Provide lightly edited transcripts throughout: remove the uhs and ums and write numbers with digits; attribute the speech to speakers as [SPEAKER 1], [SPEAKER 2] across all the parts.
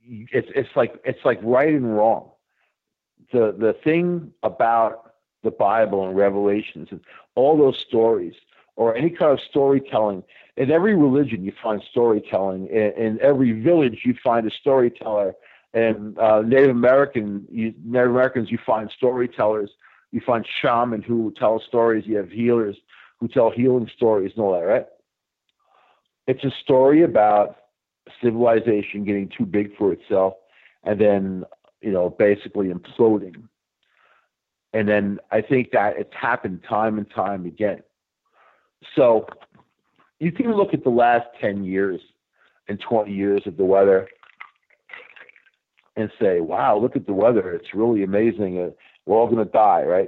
[SPEAKER 1] it's like right and wrong. The thing about the Bible and Revelations and all those stories, or any kind of storytelling, in every religion you find storytelling. In every village you find a storyteller. And Native Americans, you find storytellers. You find shamans who tell stories. You have healers who tell healing stories and all that, right? It's a story about civilization getting too big for itself, and then basically imploding. And then I think that it's happened time and time again. So you can look at the last 10 years and 20 years of the weather and say, wow, look at the weather. It's really amazing. We're all going to die, right?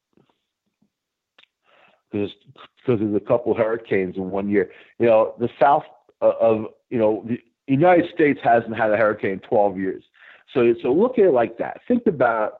[SPEAKER 1] Because there's a couple of hurricanes in one year. The south the United States hasn't had a hurricane in 12 years. So look at it like that. Think about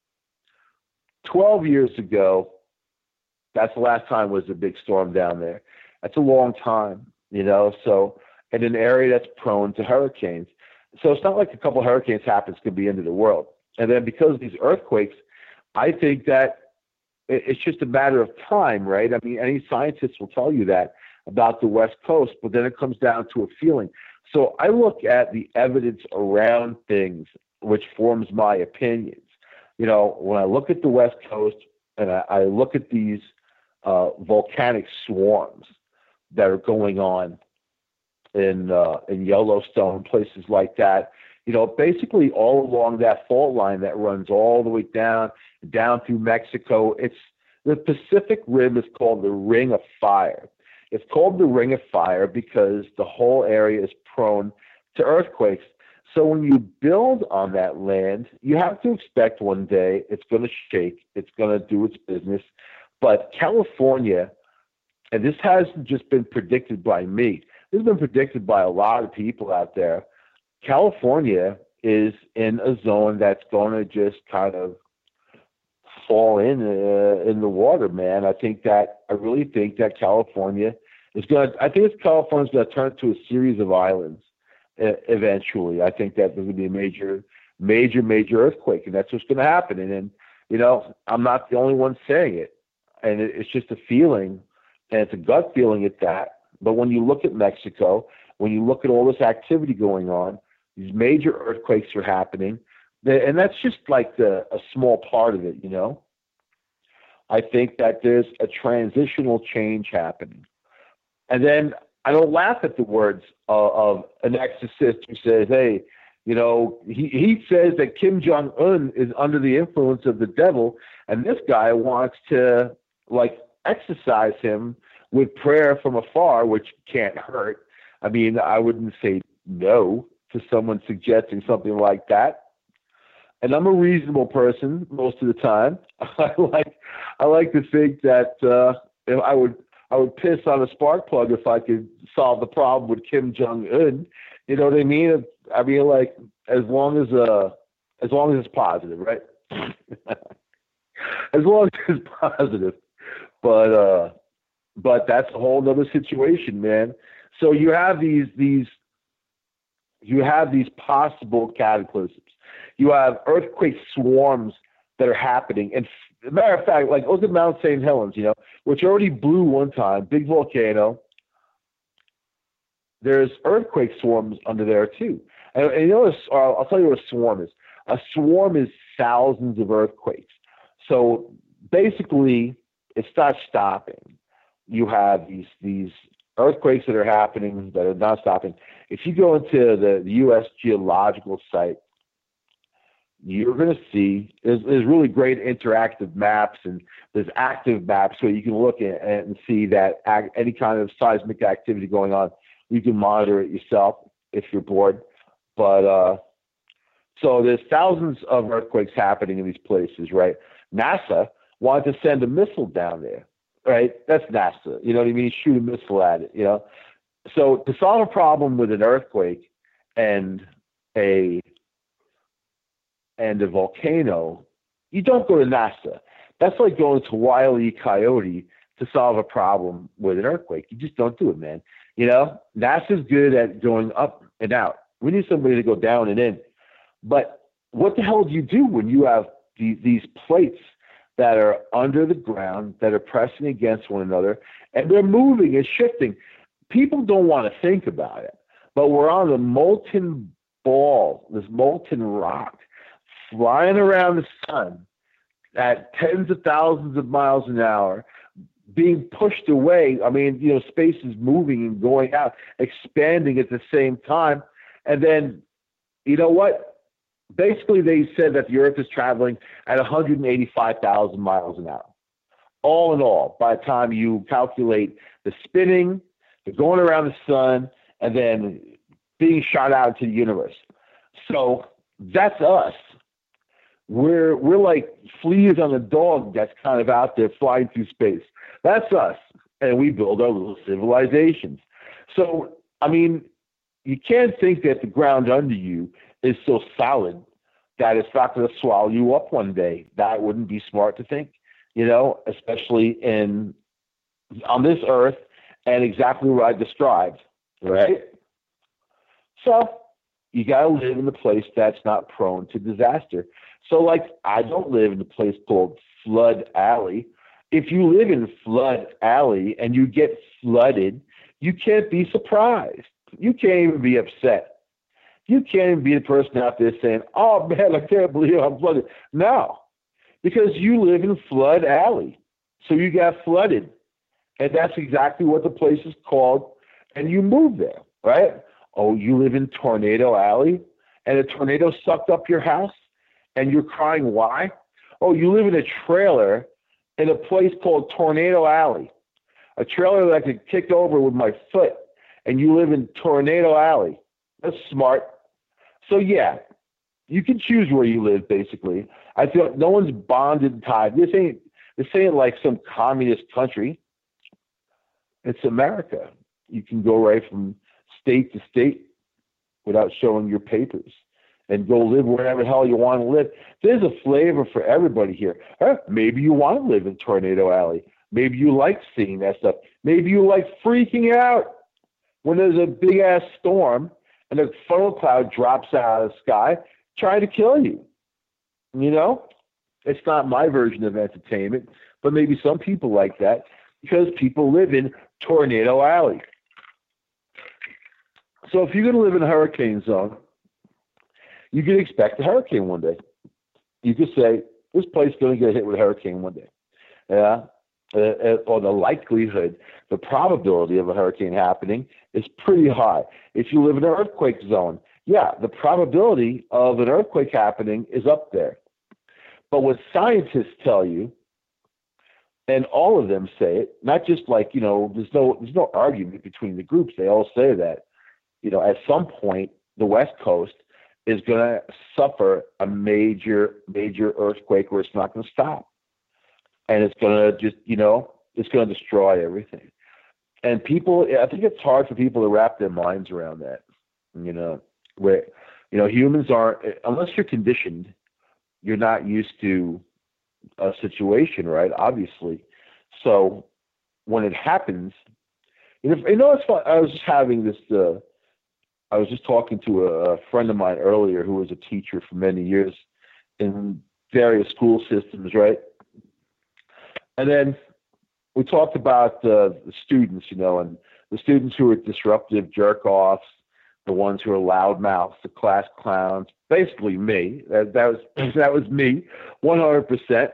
[SPEAKER 1] 12 years ago. That's the last time was a big storm down there. That's a long time, so in an area that's prone to hurricanes. So it's not like a couple of hurricanes happens could be the end of the world. And then because of these earthquakes, I think that it's just a matter of time, right? I mean, any scientist will tell you that about the West Coast, but then it comes down to a feeling. So I look at the evidence around things, which forms my opinions. When I look at the West Coast and I look at these volcanic swarms that are going on in Yellowstone, places like that, basically all along that fault line that runs all the way down through Mexico. It's the Pacific Rim is called the Ring of Fire. It's called the Ring of Fire because the whole area is prone to earthquakes. So when you build on that land, you have to expect one day it's going to shake, it's going to do its business. But California, and this hasn't just been predicted by me, this has been predicted by a lot of people out there. California is in a zone that's going to just kind of fall in the water, man. I really think that California's going to turn into a series of islands eventually. I think that there's going to be a major earthquake, and that's what's going to happen. And then, I'm not the only one saying it, and it's just a feeling, and it's a gut feeling at that. But when you look at Mexico, when you look at all this activity going on, these major earthquakes are happening, and that's just like a small part of it, I think that there's a transitional change happening. And then I don't laugh at the words of an exorcist who says, hey, he says that Kim Jong-un is under the influence of the devil, and this guy wants to, exorcise him with prayer from afar, which can't hurt. I mean, I wouldn't say no to someone suggesting something like that. And I'm a reasonable person most of the time. I like to think that if I would piss on a spark plug if I could solve the problem with Kim Jong Un. You know what I mean? I mean, as long as it's positive, right? As long as it's positive. But that's a whole other situation, man. So you have these possible cataclysms. You have earthquake swarms that are happening. And as a matter of fact, look at Mount St. Helens, which already blew one time, big volcano. There's earthquake swarms under there too. And I'll tell you what a swarm is. A swarm is thousands of earthquakes. So basically, it's not stopping. You have these earthquakes that are happening that are not stopping. If you go into the U.S. Geological site, you're going to see there's really great interactive maps, and there's active maps where you can look at and see that any kind of seismic activity going on, you can monitor it yourself if you're bored. But so there's thousands of earthquakes happening in these places, right? NASA wanted to send a missile down there, right? That's NASA. You know what I mean? Shoot a missile at it, So to solve a problem with an earthquake and a volcano, you don't go to NASA. That's like going to Wile E. Coyote to solve a problem with an earthquake. You just don't do it, man. NASA's good at going up and out, We need somebody to go down and in. But what the hell do you do when you have these plates that are under the ground, that are pressing against one another, and they're moving and shifting? People don't want to think about it, but we're on a molten ball, this molten rock, flying around the sun at tens of thousands of miles an hour, being pushed away. I mean, space is moving and going out, expanding at the same time. And then, you know what? Basically, they said that the Earth is traveling at 185,000 miles an hour. All in all, by the time you calculate the spinning, the going around the sun, and then being shot out into the universe. So that's us. We're like fleas on a dog that's kind of out there flying through space. That's us. And we build our little civilizations. So, I mean, you can't think that the ground under you is so solid that it's not going to swallow you up one day. That wouldn't be smart to think, especially on this earth and exactly what I described, right? So you got to live in a place that's not prone to disaster. So, like, I don't live in a place called Flood Alley. If you live in Flood Alley and you get flooded, you can't be surprised. You can't even be upset. You can't even be the person out there saying, oh, man, I can't believe I'm flooded. No, because you live in Flood Alley. So you got flooded. And that's exactly what the place is called. And you move there, right? Oh, you live in Tornado Alley and a tornado sucked up your house and you're crying, why? Oh, you live in a trailer in a place called Tornado Alley, a trailer that I could kick over with my foot, and you live in Tornado Alley. That's smart. So, yeah, you can choose where you live, basically. I feel no one's bonded and tied. This ain't like some communist country. It's America. You can go right from state to state without showing your papers and go live wherever the hell you want to live. There's a flavor for everybody here. Maybe you want to live in Tornado Alley. Maybe you like seeing that stuff. Maybe you like freaking out when there's a big-ass storm and a funnel cloud drops out of the sky trying to kill you. It's not my version of entertainment, but maybe some people like that because people live in Tornado Alley. So if you're going to live in a hurricane zone, you can expect a hurricane one day. You could say, this place is going to get hit with a hurricane one day. Yeah. Or the likelihood, the probability of a hurricane happening is pretty high. If you live in an earthquake zone, yeah, the probability of an earthquake happening is up there. But what scientists tell you, and all of them say it, not just like, there's no argument between the groups. They all say that, at some point, the West Coast is going to suffer a major, major earthquake where it's not going to stop. And it's going to just, it's going to destroy everything. And people, I think it's hard for people to wrap their minds around that, where, humans aren't, unless you're conditioned, you're not used to a situation, right? Obviously. So when it happens, it's fun. I was just having this, I was just talking to a friend of mine earlier who was a teacher for many years in various school systems, right? And then we talked about the students, and the students who are disruptive jerk-offs, the ones who are loudmouths, the class clowns, basically me. That was me, 100%.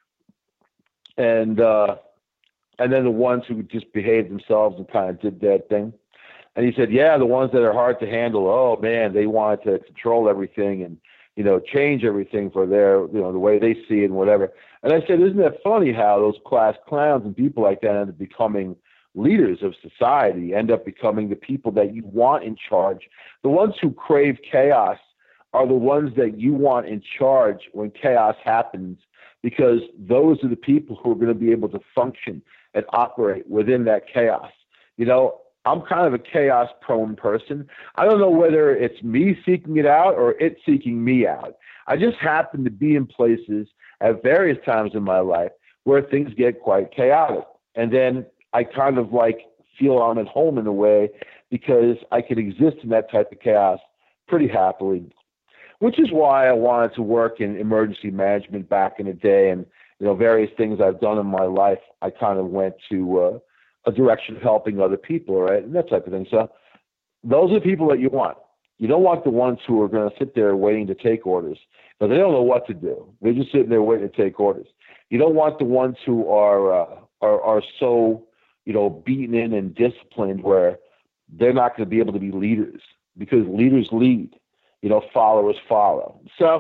[SPEAKER 1] And then the ones who just behaved themselves and kind of did their thing. And he said, yeah, the ones that are hard to handle, oh, man, they wanted to control everything and, change everything for their, the way they see it and whatever. And I said, isn't it funny how those class clowns and people like that end up becoming leaders of society, end up becoming the people that you want in charge? The ones who crave chaos are the ones that you want in charge when chaos happens, because those are the people who are going to be able to function and operate within that chaos. I'm kind of a chaos-prone person. I don't know whether it's me seeking it out or it seeking me out. I just happen to be in places at various times in my life where things get quite chaotic. And then I kind of feel I'm at home in a way because I can exist in that type of chaos pretty happily, which is why I wanted to work in emergency management back in the day. And, various things I've done in my life, I kind of went to a direction of helping other people, right? And that type of thing. So those are the people that you want. You don't want the ones who are going to sit there waiting to take orders, but they don't know what to do. They're just sitting there waiting to take orders. You don't want the ones who are so, beaten in and disciplined where they're not going to be able to be leaders, because leaders lead, followers follow. So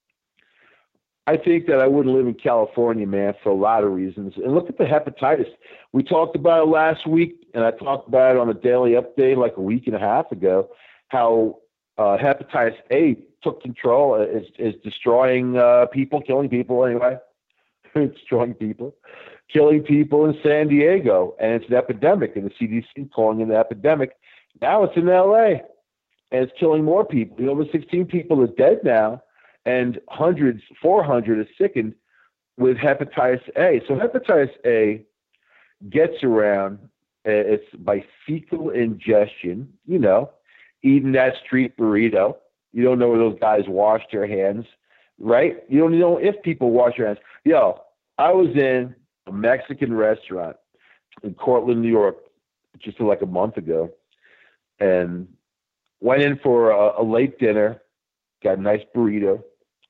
[SPEAKER 1] I think that I wouldn't live in California, man, for a lot of reasons. And look at the hepatitis. We talked about it last week, and I talked about it on a daily update like a week and a half ago, how hepatitis A took control, is destroying people, killing people anyway. It's destroying people, killing people in San Diego, and it's an epidemic, and the CDC calling it an epidemic. Now it's in LA, and it's killing more people. Over 16 people are dead now, and 400 are sickened with hepatitis A. So hepatitis A gets around, it's by fecal ingestion, eating that street burrito. You don't know where those guys wash their hands, right? You don't know if people wash their hands. I was in a Mexican restaurant in Cortland, New York, just like a month ago, and went in for a late dinner, got a nice burrito,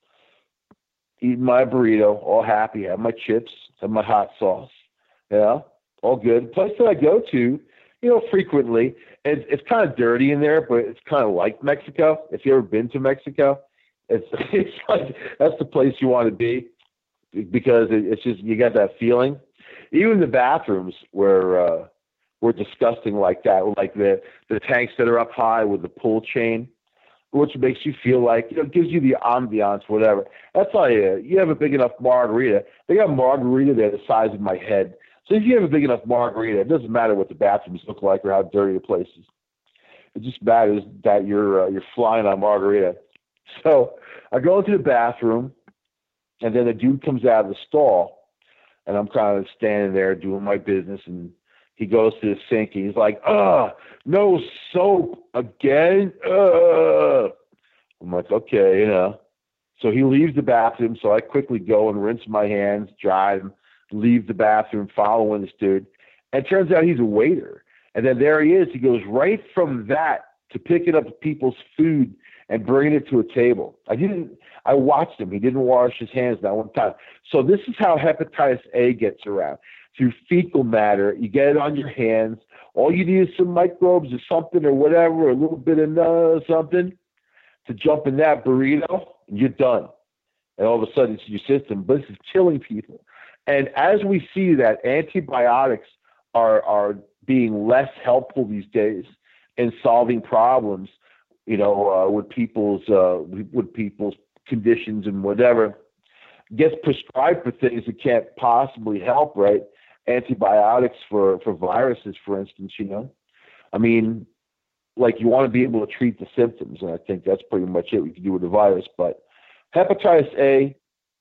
[SPEAKER 1] eating my burrito, all happy, have my chips, have my hot sauce, all good. The place that I go to, frequently, it's kind of dirty in there, but it's kind of like Mexico. If you've ever been to Mexico, it's like that's the place you want to be, because it's just, you got that feeling. Even the bathrooms were disgusting like that, like the tanks that are up high with the pull chain, which makes you feel like, gives you the ambiance, whatever. That's all you have a big enough margarita. They got a margarita there the size of my head. So if you have a big enough margarita, it doesn't matter what the bathrooms look like or how dirty the place is. It just matters that you're flying on margarita. So I go into the bathroom, and then the dude comes out of the stall, and I'm kind of standing there doing my business, and he goes to the sink, and he's like, no soap again? I'm like, okay, So he leaves the bathroom, so I quickly go and rinse my hands, dry them, leave the bathroom, following this dude. And it turns out he's a waiter. And then there he is. He goes right from that to picking up people's food and bringing it to a table. I watched him. He didn't wash his hands that one time. So this is how hepatitis A gets around. Through fecal matter, you get it on your hands. All you need is some microbes or something or whatever, a little bit of something to jump in that burrito, and you're done. And all of a sudden it's in your system. But this is killing people. And as we see that antibiotics are being less helpful these days in solving problems, with people's conditions and whatever, gets prescribed for things that can't possibly help, right? Antibiotics for viruses, for instance, I mean, like, you want to be able to treat the symptoms, and I think that's pretty much it we can do with the virus. But hepatitis A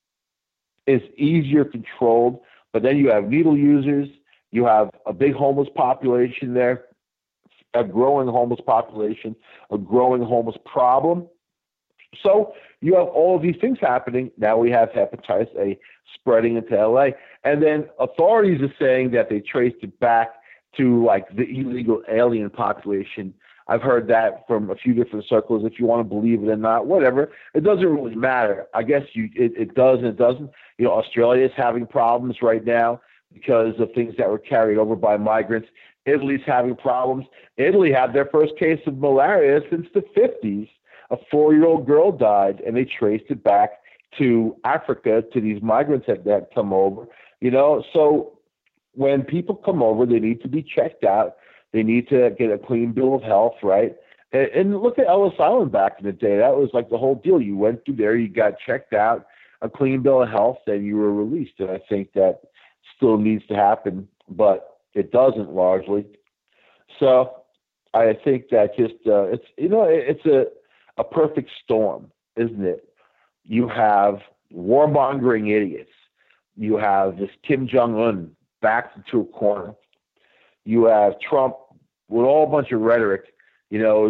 [SPEAKER 1] is easier controlled, but then you have needle users, you have a big homeless population there, a growing homeless population, a growing homeless problem. So you have all of these things happening. Now we have hepatitis A spreading into LA. And then authorities are saying that they traced it back to like the illegal alien population. I've heard that from a few different circles. If you want to believe it or not, whatever. It doesn't really matter. I guess it does and it doesn't. Australia is having problems right now because of things that were carried over by migrants. Italy's having problems. Italy had their first case of malaria since the 50s. A 4-year-old girl died, and they traced it back to Africa, to these migrants that come over. So when people come over, they need to be checked out. They need to get a clean bill of health, right? And look at Ellis Island back in the day. That was like the whole deal. You went through there, you got checked out, a clean bill of health, and you were released. And I think that still needs to happen, but it doesn't largely. So I think that just it's a perfect storm, isn't it? You have warmongering idiots. You have this Kim Jong-un backed into a corner. You have Trump with all a bunch of rhetoric,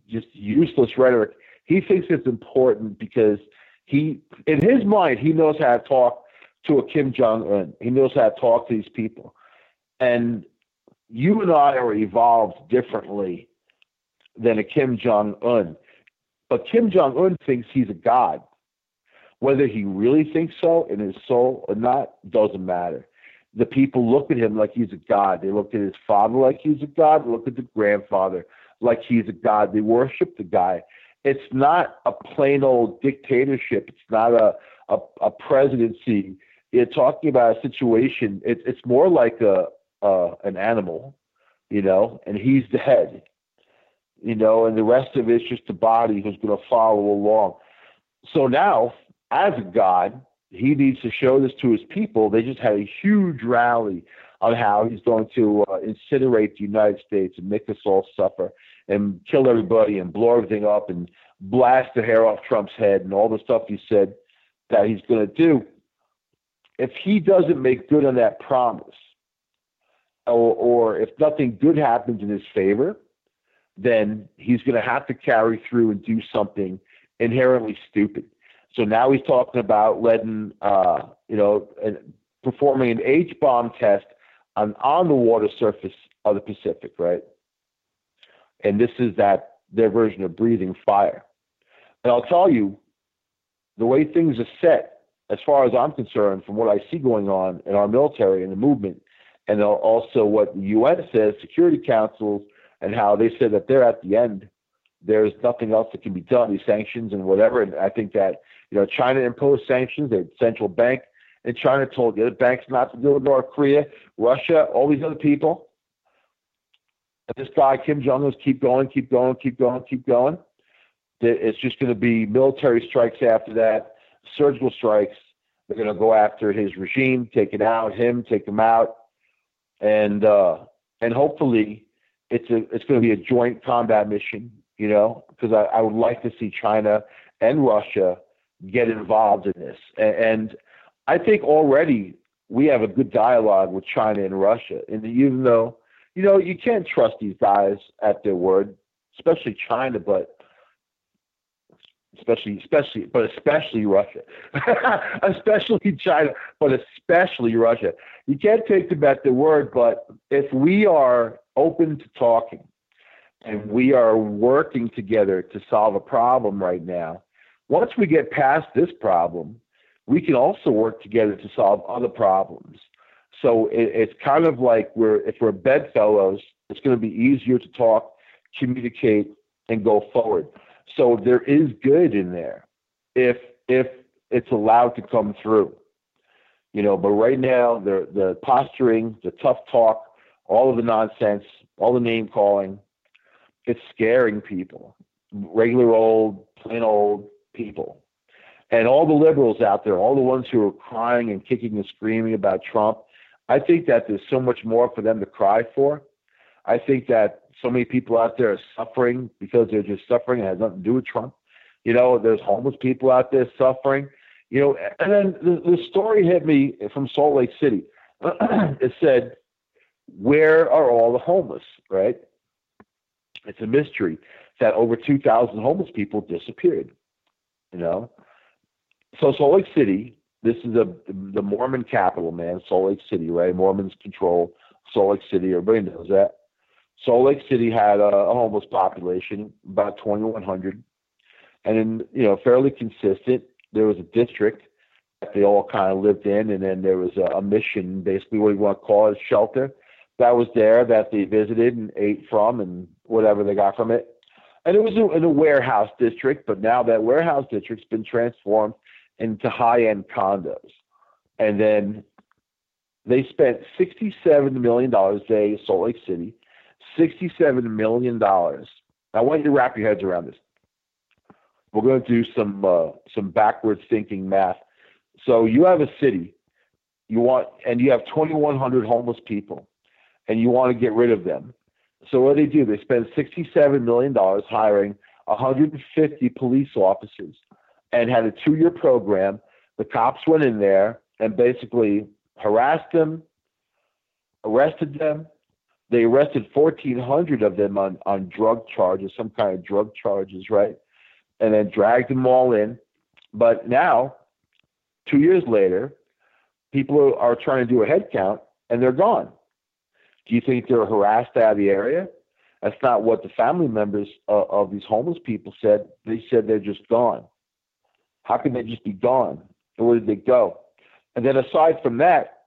[SPEAKER 1] just useless rhetoric. He thinks it's important because in his mind, he knows how to talk to a Kim Jong Un. He knows how to talk to these people, and you and I are evolved differently than a Kim Jong Un. But Kim Jong Un thinks he's a god. Whether he really thinks so in his soul or not doesn't matter. The people look at him like he's a god. They look at his father like he's a god. They look at the grandfather like he's a god. They worship the guy. It's not a plain old dictatorship. It's not a presidency. You're talking about a situation. It's more like an animal, and he's the head, and the rest of it's just the body who's going to follow along. So now, as a god, he needs to show this to his people. They just had a huge rally on how he's going to incinerate the United States and make us all suffer and kill everybody and blow everything up and blast the hair off Trump's head and all the stuff he said that he's going to do. If he doesn't make good on that promise, or if nothing good happens in his favor, then he's going to have to carry through and do something inherently stupid. So now he's talking about letting, performing an H-bomb test on the water surface of the Pacific, right? And this is their version of breathing fire. And I'll tell you, the way things are set, as far as I'm concerned, from what I see going on in our military and the movement, and also what the UN says, Security Councils, and how they said that they're at the end. There's nothing else that can be done, these sanctions and whatever. And I think that, China imposed sanctions. The central bank in China told the other banks not to do it, North Korea, Russia, all these other people. And this guy, Kim Jong-un, keep going. It's just going to be military strikes after that, surgical strikes. They're going to go after his regime, take it out, take him out. And hopefully it's going to be a joint combat mission, because I would like to see China and Russia get involved in this. And I think already we have a good dialogue with China and Russia. And even though, you can't trust these guys at their word, especially China, but especially Russia, especially China, but especially Russia. You can't take them at their word, but if we are open to talking and we are working together to solve a problem right now, once we get past this problem, we can also work together to solve other problems. So it's kind of like if we're bedfellows, it's going to be easier to talk, communicate, and go forward. So there is good in there if it's allowed to come through, but right now the posturing, the tough talk, all of the nonsense, all the name calling, it's scaring people, regular plain old people. And all the liberals out there, all the ones who are crying and kicking and screaming about Trump, I think that there's so much more for them to cry for. I think that so many people out there are suffering because they're just suffering. It has nothing to do with Trump. There's homeless people out there suffering. And then the story hit me from Salt Lake City. It said, where are all the homeless, right? It's a mystery that over 2,000 homeless people disappeared, So Salt Lake City, this is the Mormon capital, man, Salt Lake City, right? Mormons control Salt Lake City. Everybody knows that. Salt Lake City had a homeless population, about 2,100. And then, fairly consistent. There was a district that they all kind of lived in, and then there was a mission, basically what you want to call it, a shelter, that was there that they visited and ate from and whatever they got from it. And it was in a warehouse district, but now that warehouse district's been transformed into high-end condos. And then they spent $67 million a day in Salt Lake City, $67 million. I want you to wrap your heads around this. We're going to do some backwards thinking math. So you have a city, you have 2,100 homeless people, and you want to get rid of them. So what do? They spend $67 million hiring 150 police officers and had a 2-year program. The cops went in there and basically harassed them, arrested them, They arrested 1,400 of them on drug charges, some kind of drug charges, right? And then dragged them all in. But now, 2 years later, people are trying to do a head count, and they're gone. Do you think they're harassed out of the area? That's not what the family members of these homeless people said. They said they're just gone. How can they just be gone? And where did they go? And then aside from that,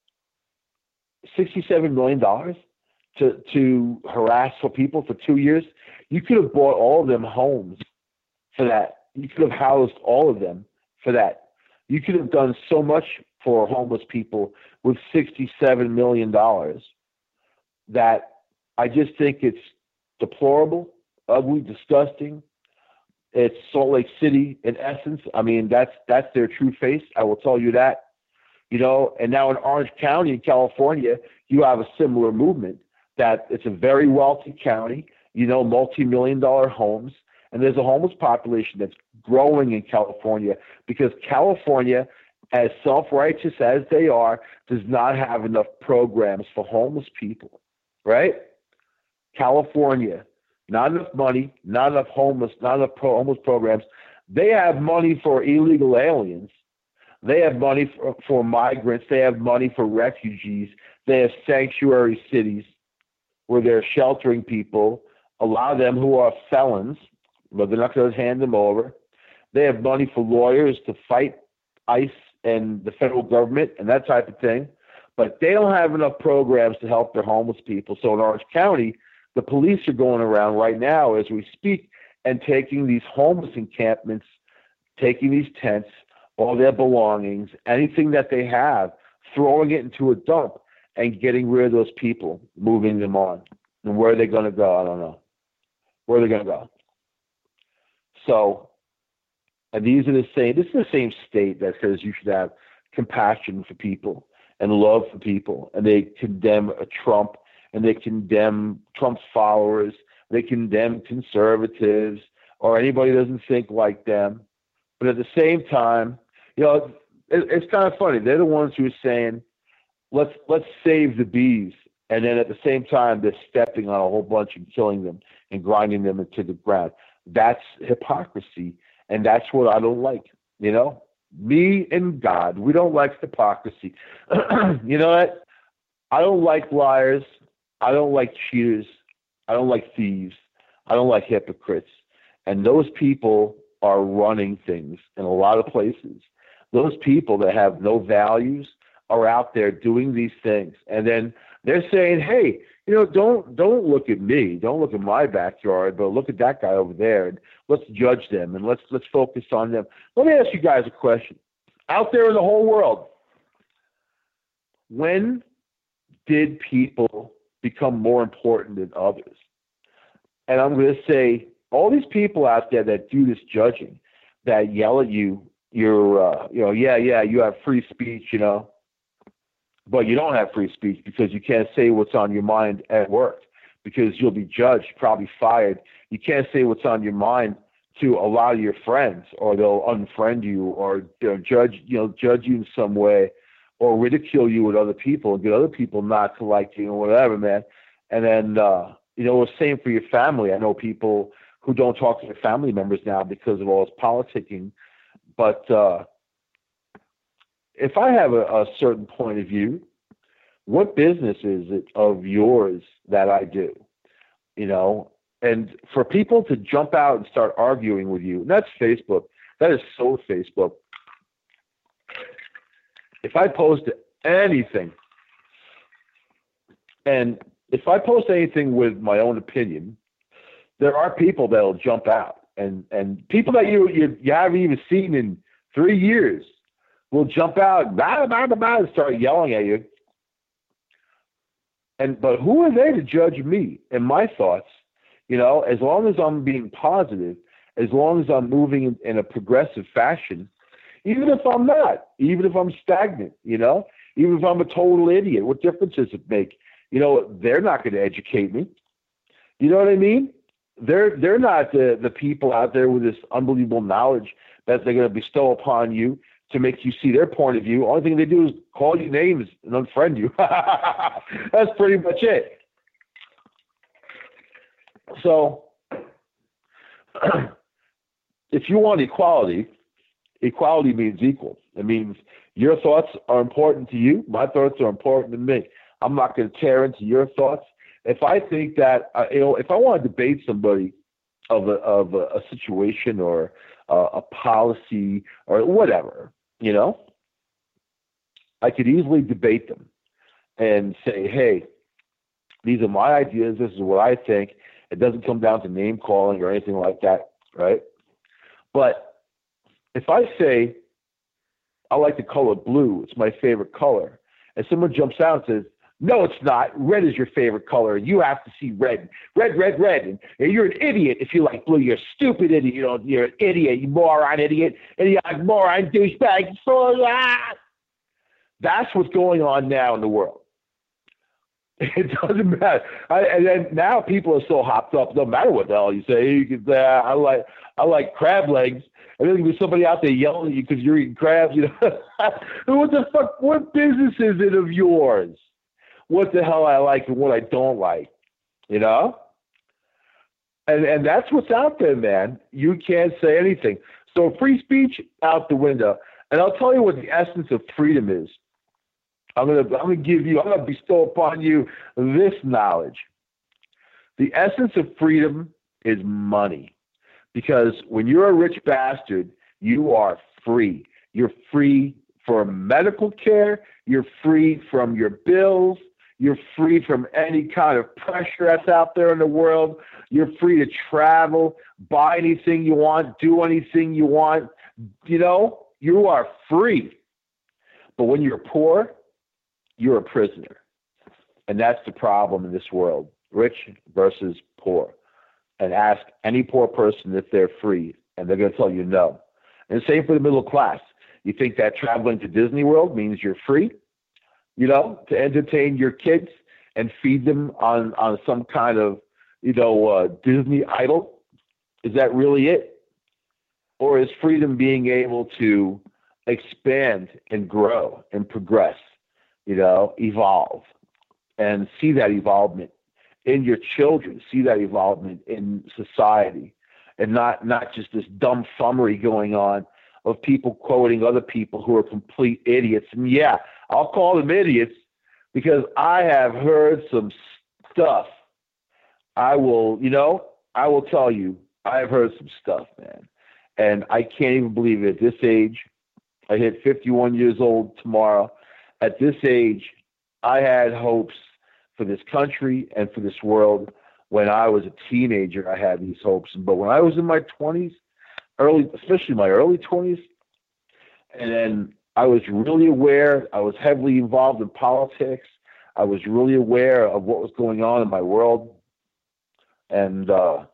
[SPEAKER 1] $67 million to harass for people for 2 years, you could have bought all of them homes for that. You could have housed all of them for that. You could have done so much for homeless people with $67 million that I just think it's deplorable, ugly, disgusting. It's Salt Lake City in essence. I mean, that's their true face. I will tell you that. You know, and now in Orange County in California, you have a similar movement that it's a very wealthy county, you know, multi-million-dollar homes, and there's a homeless population that's growing in California because California, as self-righteous as they are, does not have enough programs for homeless people, right? California, not enough money, not enough homeless programs. They have money for illegal aliens. They have money for migrants. They have money for refugees. They have sanctuary cities where they're sheltering people, allow them who are felons, but they're not going to hand them over. They have money for lawyers to fight ICE and the federal government and that type of thing. But they don't have enough programs to help their homeless people. So in Orange County, the police are going around right now as we speak and taking these homeless encampments, taking these tents, all their belongings, anything that they have, throwing it into a dump and getting rid of those people, moving them on. And where are they going to go? I don't know. Where are they going to go? So, and this is the same state that says you should have compassion for people and love for people. And they condemn Trump, and they condemn Trump's followers. They condemn conservatives or anybody who doesn't think like them. But at the same time, you know, it's kind of funny. They're the ones who are saying, let's save the bees. And then at the same time, they're stepping on a whole bunch and killing them and grinding them into the ground. That's hypocrisy. And that's what I don't like. You know, me and God, we don't like hypocrisy. You know what? I don't like liars. I don't like cheaters. I don't like thieves. I don't like hypocrites. And those people are running things in a lot of places. Those people that have no values are out there doing these things. And then they're saying, hey, you know, don't look at me. Don't look at my backyard, but look at that guy over there. And let's judge them and let's focus on them. Let me ask you guys a question. Out there in the whole world, when did people become more important than others? And I'm going to say, all these people out there that do this judging, that yell at you, you have free speech, you know, but you don't have free speech because you can't say what's on your mind at work because you'll be judged, probably fired. You can't say what's on your mind to a lot of your friends, or they'll unfriend you, or judge you in some way, or ridicule you with other people and get other people not to like you or whatever, man. And then the same for your family. I know people who don't talk to their family members now because of all this politicking. But if I have a certain point of view, what business is it of yours that I do? You know, and for people to jump out and start arguing with you, and that's Facebook. That is so Facebook. If I post anything, and if I post anything with my own opinion, there are people that'll jump out, and people that you haven't even seen in 3 years will jump out and start yelling at you. But who are they to judge me and my thoughts? You know, as long as I'm being positive, as long as I'm moving in a progressive fashion, even if I'm not, even if I'm stagnant, you know, even if I'm a total idiot, what difference does it make? You know, they're not going to educate me. You know what I mean? They're not the people out there with this unbelievable knowledge that they're going to bestow upon you to make you see their point of view. Only thing they do is call you names and unfriend you. That's pretty much it. So if you want equality, equality means equal. It means your thoughts are important to you. My thoughts are important to me. I'm not going to tear into your thoughts. If I think that, if I want to debate somebody of a situation or a policy or whatever, I could easily debate them and say, hey, these are my ideas. This is what I think. It doesn't come down to name calling or anything like that, right? But if I say, I like the color blue, it's my favorite color, and someone jumps out and says, no, it's not. Red is your favorite color. You have to see red. Red, red, red. And you're an idiot if you like blue. You're a stupid idiot. You're an idiot. You moron idiot. Idiotic moron douchebag. That's what's going on now in the world. It doesn't matter. And then now people are so hopped up. No matter what the hell you say. You can say, I like crab legs. And then there's somebody out there yelling at you because you're eating crabs. What the fuck? What business is it of yours? What the hell I like and what I don't like, And that's what's out there, man. You can't say anything. So free speech out the window. And I'll tell you what the essence of freedom is. I'm gonna bestow upon you this knowledge. The essence of freedom is money. Because when you're a rich bastard, you are free. You're free for medical care. You're free from your bills. You're free from any kind of pressure that's out there in the world. You're free to travel, buy anything you want, do anything you want. You are free. But when you're poor, you're a prisoner. And that's the problem in this world, rich versus poor. And ask any poor person if they're free, and they're going to tell you no. And same for the middle class. You think that traveling to Disney World means you're free? To entertain your kids and feed them on some kind of, Disney idol? Is that really it? Or is freedom being able to expand and grow and progress, evolve and see that evolvement in your children, see that evolvement in society, and not just this dumb fummery going on of people quoting other people who are complete idiots. And yeah, I'll call them idiots because I have heard some stuff. I will tell you, I have heard some stuff, man. And I can't even believe it. At this age, I hit 51 years old tomorrow. At this age, I had hopes for this country and for this world. When I was a teenager, I had these hopes. But when I was in my 20s, especially my early 20s, and then I was really aware, I was heavily involved in politics. I was really aware of what was going on in my world. And,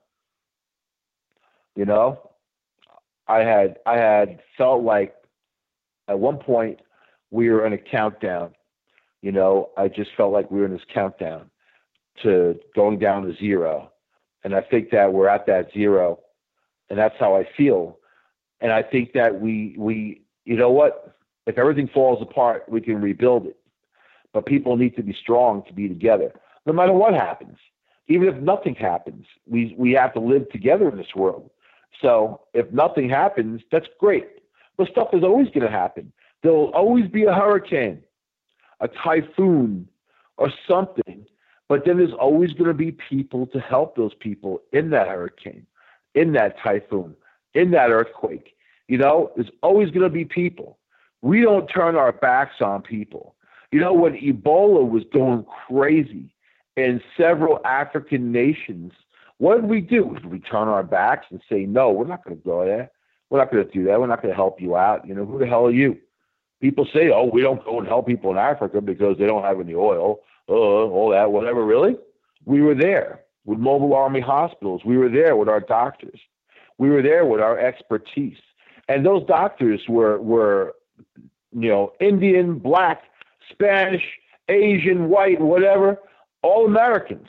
[SPEAKER 1] I had felt like at one point we were in a countdown. I just felt like we were in this countdown to going down to zero. And I think that we're at that zero, and that's how I feel. And I think that we if everything falls apart, we can rebuild it. But people need to be strong to be together, no matter what happens. Even if nothing happens, we have to live together in this world. So if nothing happens, that's great. But stuff is always going to happen. There will always be a hurricane, a typhoon, or something. But then there's always going to be people to help those people in that hurricane, in that typhoon, in that earthquake. There's always going to be people. We don't turn our backs on people. When Ebola was going crazy in several African nations, what did we do? Did we turn our backs and say, no, we're not going to go there. We're not going to do that. We're not going to help you out. Who the hell are you? People say, oh, we don't go and help people in Africa because they don't have any oil, all that, whatever. Really? We were there with mobile army hospitals. We were there with our doctors. We were there with our expertise. And those doctors were Indian, black, Spanish, Asian, white, whatever, all Americans.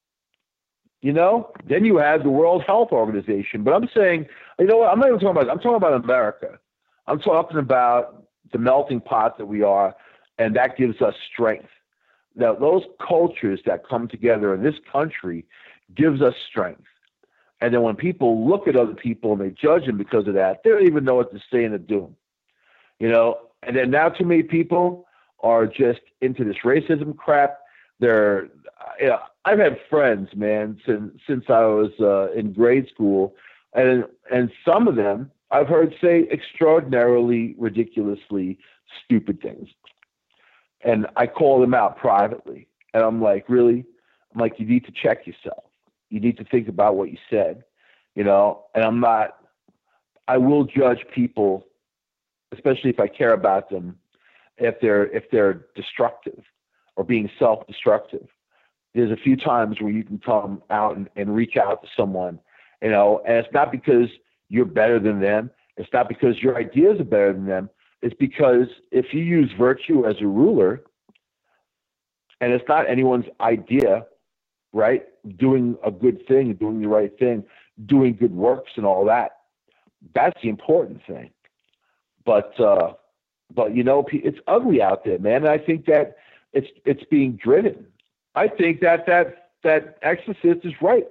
[SPEAKER 1] Then you have the World Health Organization. But I'm saying, I'm not even talking about, I'm talking about America. I'm talking about the melting pot that we are, and that gives us strength. Now, those cultures that come together in this country gives us strength. And then when people look at other people and they judge them because of that, they don't even know what to say and to do. You know, and then now too many people are just into this racism crap. They're, you know, I've had friends, man, since I was in grade school, and some of them I've heard say extraordinarily, ridiculously stupid things, and I call them out privately, and I'm like, really? I'm like, you need to check yourself. You need to think about what you said, you know. And I'm not. I will judge people, especially if I care about them, if they're destructive or being self-destructive. There's a few times where you can come out and reach out to someone, you know, and it's not because you're better than them. It's not because your ideas are better than them. It's because if you use virtue as a ruler, and it's not anyone's idea, right? Doing a good thing, doing the right thing, doing good works and all that. That's the important thing. But you know, it's ugly out there, man. And I think that it's being driven. I think that Exorcist is right.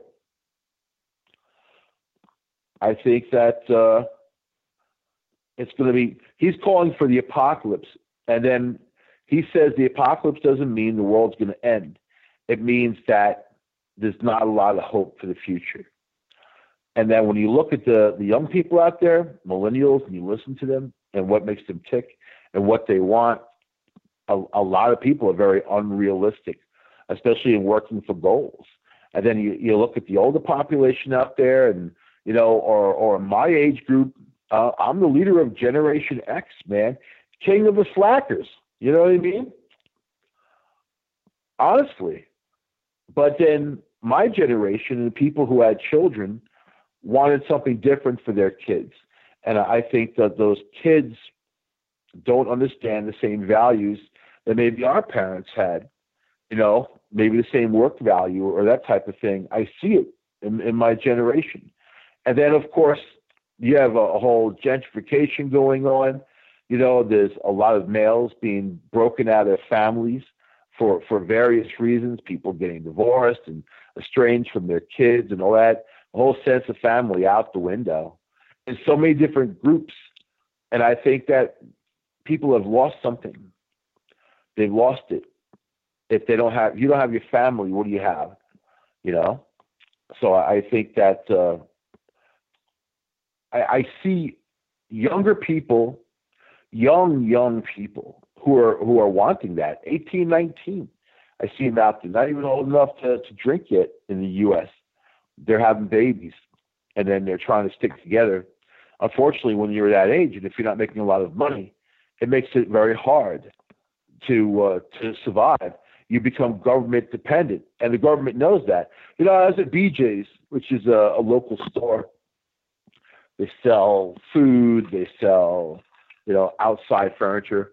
[SPEAKER 1] I think that it's going to be. He's calling for the apocalypse, and then he says the apocalypse doesn't mean the world's going to end. It means that there's not a lot of hope for the future. And then when you look at the young people out there, millennials, and you listen to them and what makes them tick and what they want, a lot of people are very unrealistic, especially in working for goals. And then you look at the older population out there, and you know, or my age group. I'm the leader of Generation X, man, king of the slackers. You know what I mean? Honestly. But then my generation and the people who had children wanted something different for their kids. And I think that those kids don't understand the same values that maybe our parents had, you know, maybe the same work value or that type of thing. I see it in my generation. And then, of course, you have a whole gentrification going on. You know, there's a lot of males being broken out of families for various reasons, people getting divorced and estranged from their kids and all that, the whole sense of family out the window. In so many different groups. And I think that people have lost something. They've lost it. If you don't have your family, what do you have? You know? So I think that I see younger people, young people who are wanting that, 18, 19. I see them out there, not even old enough to drink yet in the U.S. They're having babies, and then they're trying to stick together. Unfortunately, when you're that age, and if you're not making a lot of money, it makes it very hard to survive. You become government dependent, and the government knows that. You know, I was at BJ's, which is a local store. They sell food, they sell, you know, outside furniture,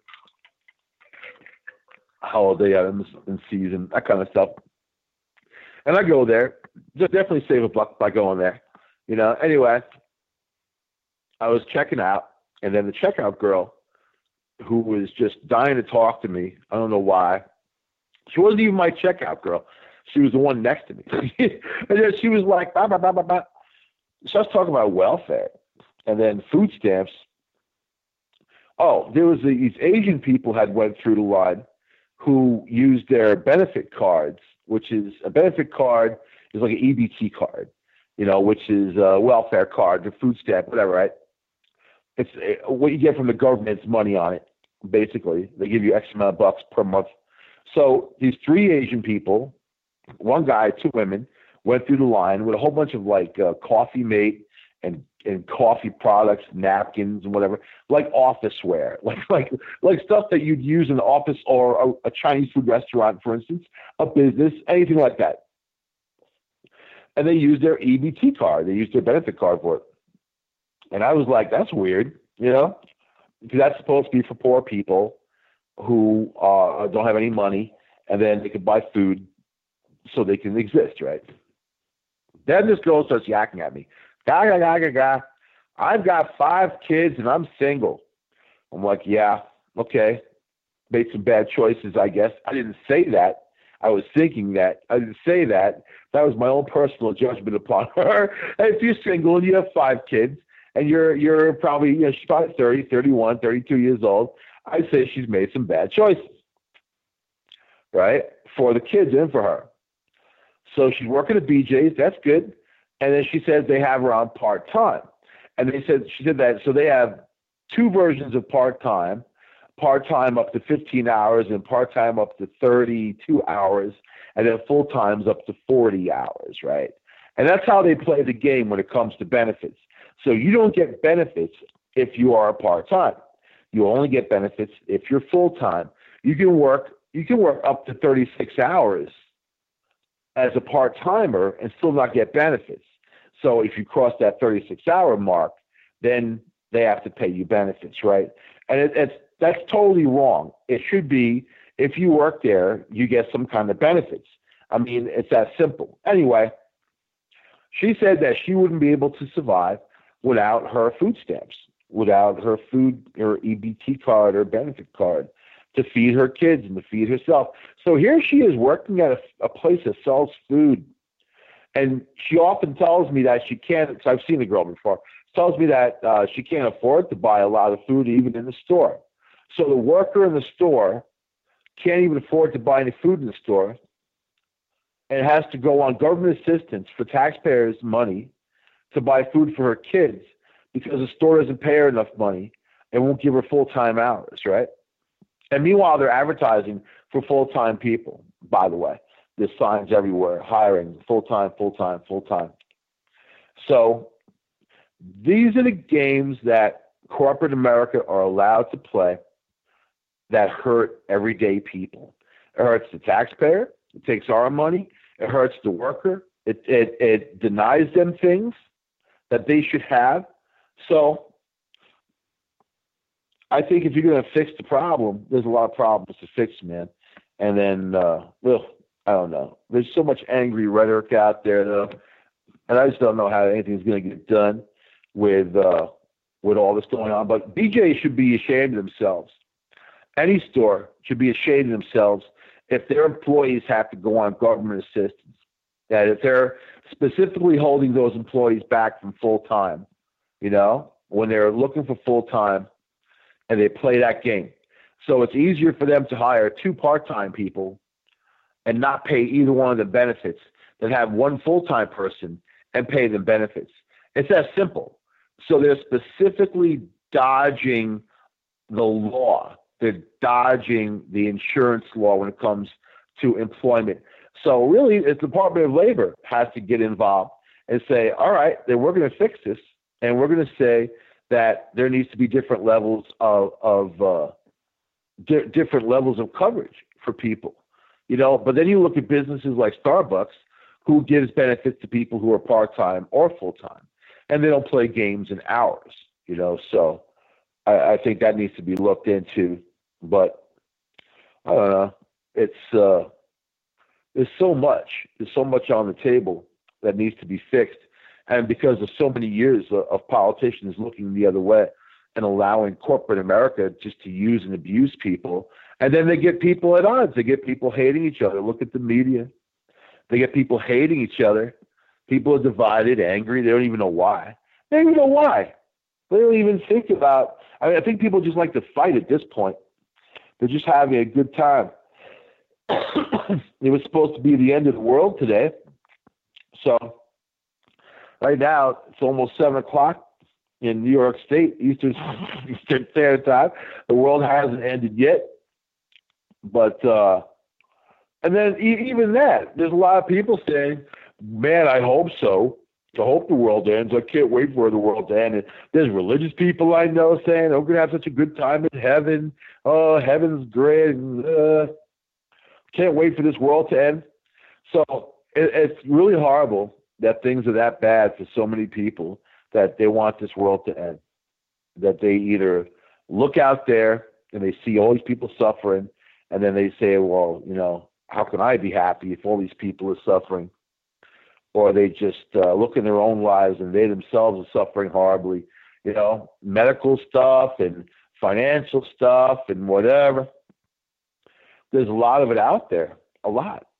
[SPEAKER 1] holiday items in season, that kind of stuff. And I go there, just definitely save a buck by going there. You know, anyway, I was checking out, and then the checkout girl, who was just dying to talk to me, I don't know why. She wasn't even my checkout girl. She was the one next to me. And then she was like, bah, bah, bah, bah, bah. So I was talking about welfare and then food stamps. Oh, there was these Asian people had went through the line who used their benefit cards, which is a benefit card is like an EBT card, you know, which is a welfare card, a food stamp, whatever, right? It's what you get from the government's money on it, basically. They give you X amount of bucks per month. So these three Asian people, one guy, two women, went through the line with a whole bunch of like coffee mate and coffee products, napkins and whatever, like office wear, like stuff that you'd use in the office or a Chinese food restaurant, for instance, a business, anything like that. And they used their EBT card. They used their benefit card for it. And I was like, that's weird, you know, because that's supposed to be for poor people who don't have any money, and then they can buy food so they can exist, right? Then this girl starts yakking at me. Ga, ga, ga, ga, ga. I've got 5 kids and I'm single. I'm like, yeah, okay. Made some bad choices, I guess. I didn't say that. I was thinking that. I didn't say that. That was my own personal judgment upon her. And if you're single and you have 5 kids, and you're probably, she's probably 30, 31, 32 years old, I'd say she's made some bad choices, right? For the kids and for her. So she's working at BJ's. That's good. And then she says they have her on part-time. And she said that, so they have 2 versions of part-time up to 15 hours and part-time up to 32 hours, and then full-time's up to 40 hours, right? And that's how they play the game when it comes to benefits. So you don't get benefits if you are part-time. You only get benefits if you're full-time. You can work up to 36 hours as a part-timer and still not get benefits. So if you cross that 36-hour mark, then they have to pay you benefits, right? And that's totally wrong. It should be, if you work there, you get some kind of benefits. I mean, it's that simple. Anyway, she said that she wouldn't be able to survive without her food stamps, without her EBT card or benefit card to feed her kids and to feed herself. So here she is working at a place that sells food. And she often tells me that she can't, because I've seen the girl before, tells me that she can't afford to buy a lot of food even in the store. So the worker in the store can't even afford to buy any food in the store and has to go on government assistance for taxpayers' money to buy food for her kids because the store doesn't pay her enough money and won't give her full-time hours, right? And meanwhile, they're advertising for full-time people, by the way. There's signs everywhere, hiring, full-time, full-time, full-time. So these are the games that corporate America are allowed to play that hurt everyday people. It hurts the taxpayer. It takes our money. It hurts the worker. It denies them things that they should have. So I think if you're going to fix the problem, there's a lot of problems to fix, man. And then, I don't know. There's so much angry rhetoric out there, though, and I just don't know how anything's going to get done with all this going on. But BJ should be ashamed of themselves. Any store should be ashamed of themselves if their employees have to go on government assistance. That if they're specifically holding those employees back from full-time, when they're looking for full-time and they play that game. So it's easier for them to hire 2 part-time people and not pay either one of the benefits than have one full-time person and pay them benefits. It's that simple. So they're specifically dodging the law. They're dodging the insurance law when it comes to employment. So really, the Department of Labor has to get involved and say, all right, then we're going to fix this, and we're going to say that there needs to be different levels of different levels of coverage for people. But then you look at businesses like Starbucks, who gives benefits to people who are part-time or full-time, and they don't play games in hours. So I think that needs to be looked into. But I don't know. There's so much on the table that needs to be fixed, and because of so many years of politicians looking the other way and allowing corporate America just to use and abuse people, and then they get people at odds. They get people hating each other. Look at the media. They get people hating each other. People are divided, angry. They don't even know why. They don't even know why. They don't even think about. I think people just like to fight at this point. They're just having a good time. It was supposed to be the end of the world today. So right now it's almost 7:00 in New York State, Eastern Standard Time. The world hasn't ended yet. But and then even that, there's a lot of people saying, man, I hope so. I hope the world ends. I can't wait for the world to end. And there's religious people I know saying, we're going to have such a good time in heaven. Oh, heaven's great. Can't wait for this world to end. So it's really horrible that things are that bad for so many people that they want this world to end. That they either look out there and they see all these people suffering, and then they say, well, how can I be happy if all these people are suffering? Or they just look in their own lives and they themselves are suffering horribly, medical stuff and financial stuff and whatever. There's a lot of it out there, a lot.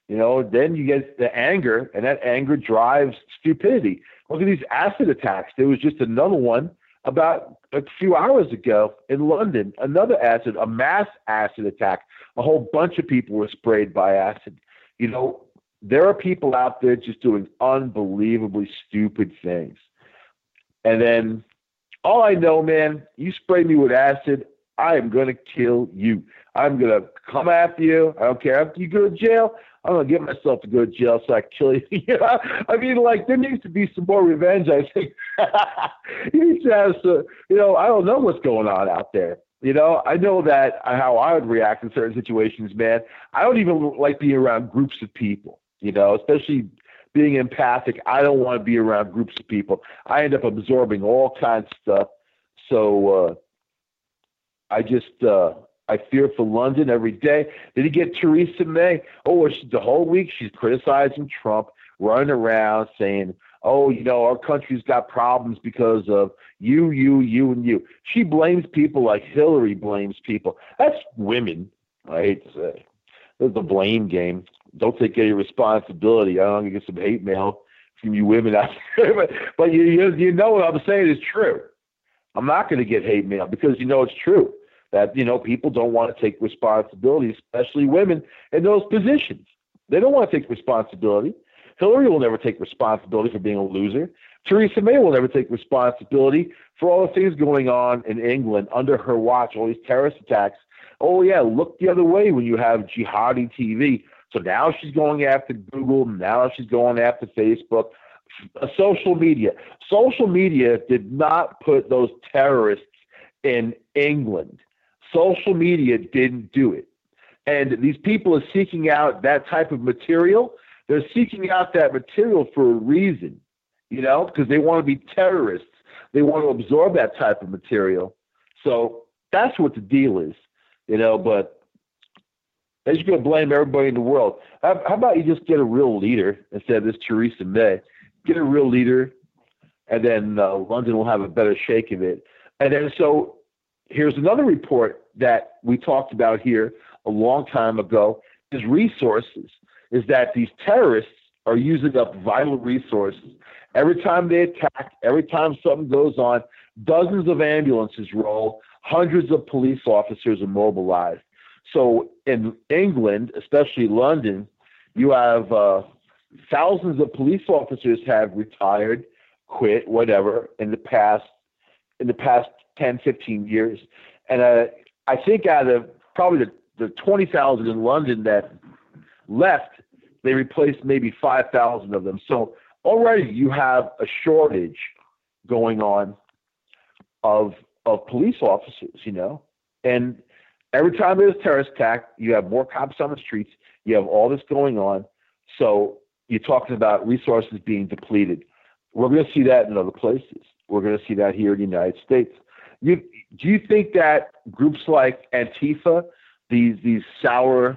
[SPEAKER 1] then you get the anger, and that anger drives stupidity. Look at these acid attacks. There was just another one about a few hours ago in London, a mass acid attack. A whole bunch of people were sprayed by acid. There are people out there just doing unbelievably stupid things. And then, all I know, man, you spray me with acid, I am going to kill you. I'm going to come after you. I don't care if you go to jail. I'm going to get myself to go to jail so I kill you. I mean, there needs to be some more revenge, I think. You need to have I don't know what's going on out there. I know that how I would react in certain situations, man. I don't even like being around groups of people, especially being empathic. I don't want to be around groups of people. I end up absorbing all kinds of stuff. So I fear for London every day. Did he get Theresa May? The whole week she's criticizing Trump, running around saying, our country's got problems because of you, and you. She blames people like Hillary blames people. That's women, I hate to say. There's the blame game. Don't take any responsibility. I'm going to get some hate mail from you women out there. But you know what I'm saying is true. I'm not going to get hate mail because it's true that, people don't want to take responsibility, especially women in those positions. They don't want to take responsibility. Hillary will never take responsibility for being a loser. Theresa May will never take responsibility for all the things going on in England under her watch, all these terrorist attacks. Oh, yeah, look the other way when you have jihadi TV. So now she's going after Google. Now she's going after Facebook. Social media. Social media did not put those terrorists in England. Social media didn't do it. And these people are seeking out that type of material. They're seeking out that material for a reason, because they want to be terrorists. They want to absorb that type of material. So that's what the deal is, but they're just going to blame everybody in the world. How about you just get a real leader instead of this Theresa May? Get a real leader, and then London will have a better shake of it. And then so here's another report that we talked about here a long time ago is resources, is that these terrorists are using up vital resources. Every time they attack, every time something goes on, dozens of ambulances roll, hundreds of police officers are mobilized. So in England, especially London, you have thousands of police officers have retired, quit, whatever, in the past 10, 15 years. And I think out of probably the 20,000 in London that left, they replaced maybe 5,000 of them. So already you have a shortage going on of police officers, and every time there's a terrorist attack, you have more cops on the streets. You have all this going on. So you're talking about resources being depleted. We're going to see that in other places. We're going to see that here in the United States. Do you think that groups like Antifa, these sour,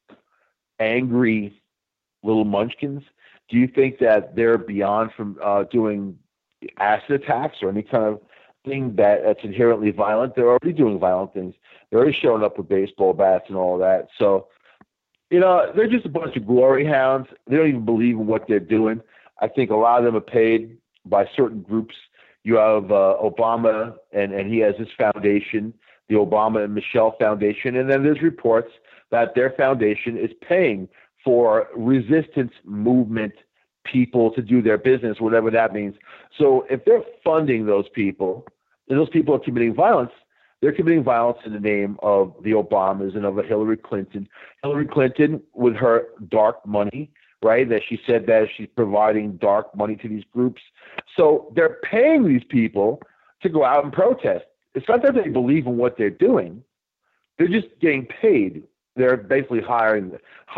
[SPEAKER 1] angry little munchkins, do you think that they're beyond from doing acid attacks or any kind of thing that's inherently violent? They're already doing violent things. They're already showing up with baseball bats and all that. So, they're just a bunch of glory hounds. They don't even believe in what they're doing. I think a lot of them are paid by certain groups. You have Obama, and he has his foundation, the Obama and Michelle Foundation, and then there's reports that their foundation is paying for resistance movement people to do their business, whatever that means. So if they're funding those people, and those people are committing violence, they're committing violence in the name of the Obamas and of a Hillary Clinton. Hillary Clinton, with her dark money, right, that she said that she's providing dark money to these groups. So they're paying these people to go out and protest. It's not that they believe in what they're doing. They're just getting paid. They're basically hiring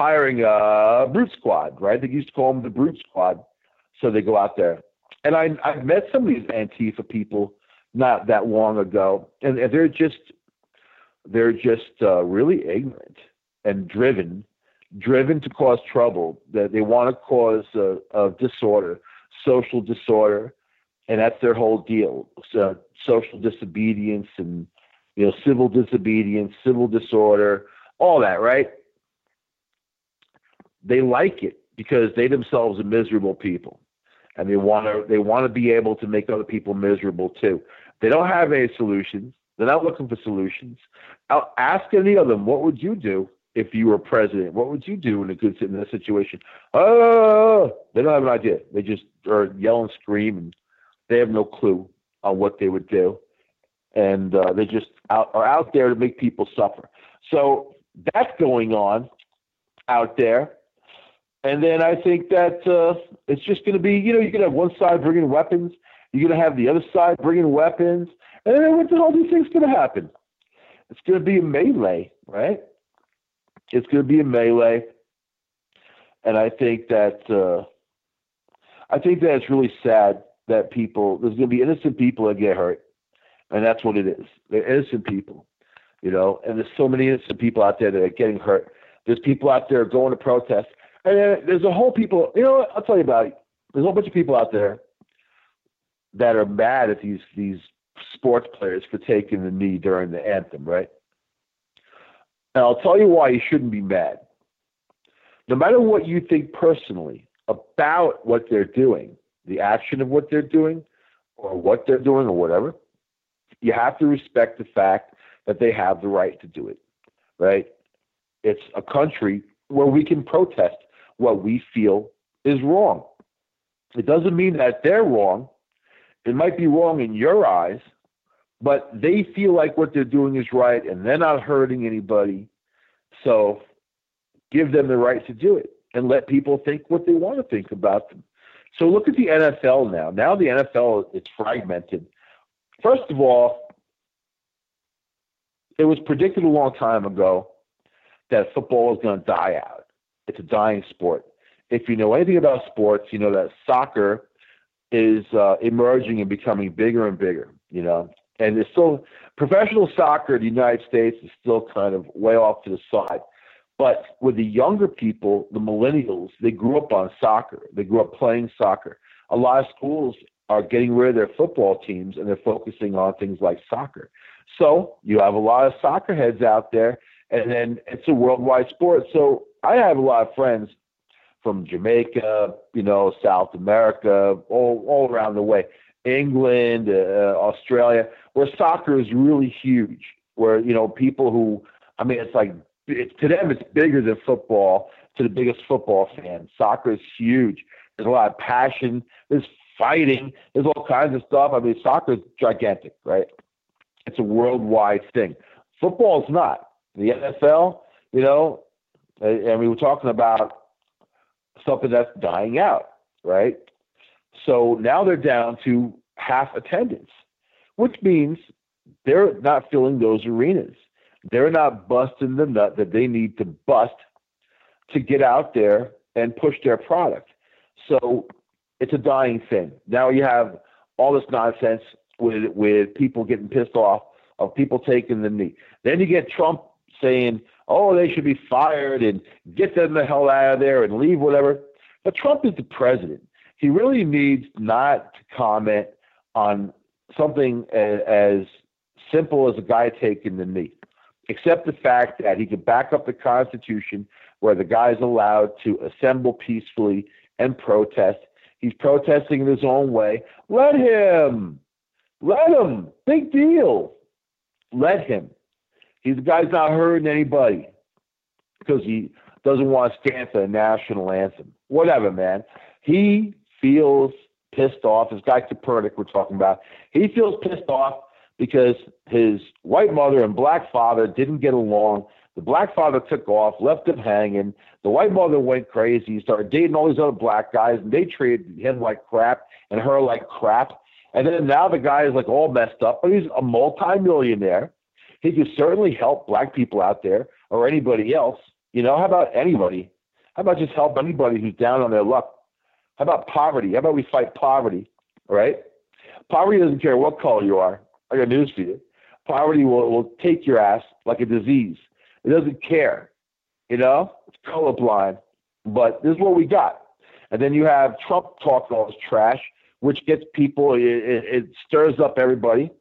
[SPEAKER 1] a brute squad, right? They used to call them the brute squad. So they go out there. And I met some of these Antifa people not that long ago, and they're just really ignorant and driven to cause trouble. That they want to cause a disorder, social disorder, and that's their whole deal. So social disobedience and civil disobedience, civil disorder, all that, right? they like it because they themselves are miserable people, and they want to be able to make other people miserable too. They don't have any solutions. They're not looking for solutions. I'll ask any of them, what would you do if you were president? What would you do in a situation? Oh, they don't have an idea. They just are yell and scream, and they have no clue on what they would do, and they just are out there to make people suffer. So that's going on out there. And then I think that it's just going to be, you're going to have one side bringing weapons, you're going to have the other side bringing weapons, and then what the hell do you think is going to happen? It's going to be a melee, right? It's going to be a melee, and I think that it's really sad that there's going to be innocent people that get hurt, and that's what it is. They're innocent people, and there's so many innocent people out there that are getting hurt. There's people out there going to protest, and then there's a whole people. I'll tell you about it. There's a whole bunch of people out there that are mad at these sports players for taking the knee during the anthem, right? And I'll tell you why you shouldn't be mad. No matter what you think personally about what they're doing, the action of what they're doing, or what they're doing, or whatever, you have to respect the fact that they have the right to do it, right? It's a country where we can protest what we feel is wrong. It doesn't mean that they're wrong. It might be wrong in your eyes, but they feel like what they're doing is right, and they're not hurting anybody. So give them the right to do it, and let people think what they want to think about them. So look at the NFL now. Now the NFL, it's fragmented. First of all, it was predicted a long time ago that football is going to die out. It's a dying sport. If you know anything about sports, you know that soccer is emerging and becoming bigger and bigger, And it's still, professional soccer in the United States is still kind of way off to the side. But with the younger people, the millennials, they grew up on soccer. They grew up playing soccer. A lot of schools are getting rid of their football teams, and they're focusing on things like soccer. So you have a lot of soccer heads out there, and then it's a worldwide sport. So I have a lot of friends from Jamaica, South America, all around the way, England, Australia, where soccer is really huge, where, people who, it's like, to them it's bigger than football, to the biggest football fan. Soccer is huge. There's a lot of passion. There's fighting. There's all kinds of stuff. Soccer is gigantic, right? It's a worldwide thing. Football is not. The NFL, we're talking about something that's dying out, right? So now they're down to half attendance, which means they're not filling those arenas. They're not busting the nut that they need to bust to get out there and push their product. So it's a dying thing. Now you have all this nonsense with people getting pissed off of people taking the knee. Then you get Trump saying, oh, they should be fired and get them the hell out of there and leave, whatever. But Trump is the president. He really needs not to comment on something as simple as a guy taking the knee, except the fact that he can back up the Constitution where the guy is allowed to assemble peacefully and protest. He's protesting in his own way. Let him. Let him. Big deal. Let him. The guy's not hurting anybody because he doesn't want to stand for the national anthem. Whatever, man. He feels pissed off. This guy Copernic we're talking about, he feels pissed off because his white mother and black father didn't get along. The black father took off, left him hanging. The white mother went crazy, started dating all these other black guys, and they treated him like crap and her like crap. And then now the guy is like all messed up, but he's a multimillionaire. He could certainly help black people out there or anybody else. How about anybody? How about just help anybody who's down on their luck? How about poverty? How about we fight poverty, right? Poverty doesn't care what color you are. I got news for you. Poverty will take your ass like a disease. It doesn't care. It's colorblind. But this is what we got. And then you have Trump talking all this trash, which gets people, it stirs up everybody.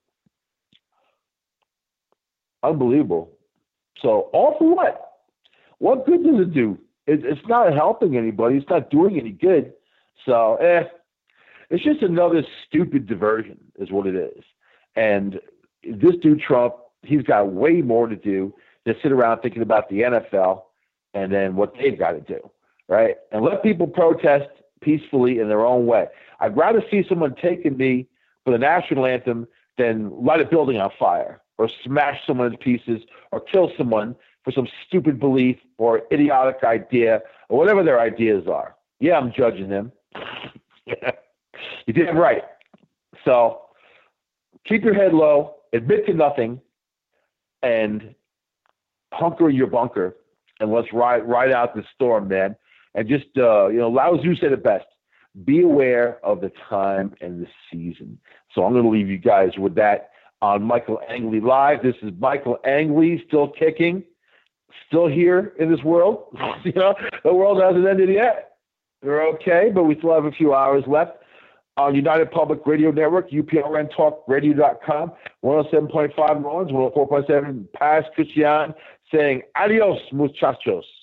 [SPEAKER 1] Unbelievable. So all for what? What good does it do It's not helping anybody. It's not doing any good. So, it's just another stupid diversion, is what it is. And this dude Trump, he's got way more to do than sit around thinking about the NFL and then what they've got to do, right? And let people protest peacefully in their own way. I'd rather see someone take a knee for the national anthem than light a building on fire or smash someone in pieces or kill someone for some stupid belief or idiotic idea or whatever their ideas are. Yeah, I'm judging them. You did right. So keep your head low, admit to nothing, and hunker in your bunker, and let's ride out the storm, man. And just, Lao Tzu said it best. Be aware of the time and the season. So I'm going to leave you guys with that on Michael Angley Live. This is Michael Angley, still kicking, still here in this world. The world hasn't ended yet. We're okay, but we still have a few hours left on United Public Radio Network, UPLNTalkRadio.com, 107.5 Rollins, 104.7 Paz Christian, saying adios, muchachos.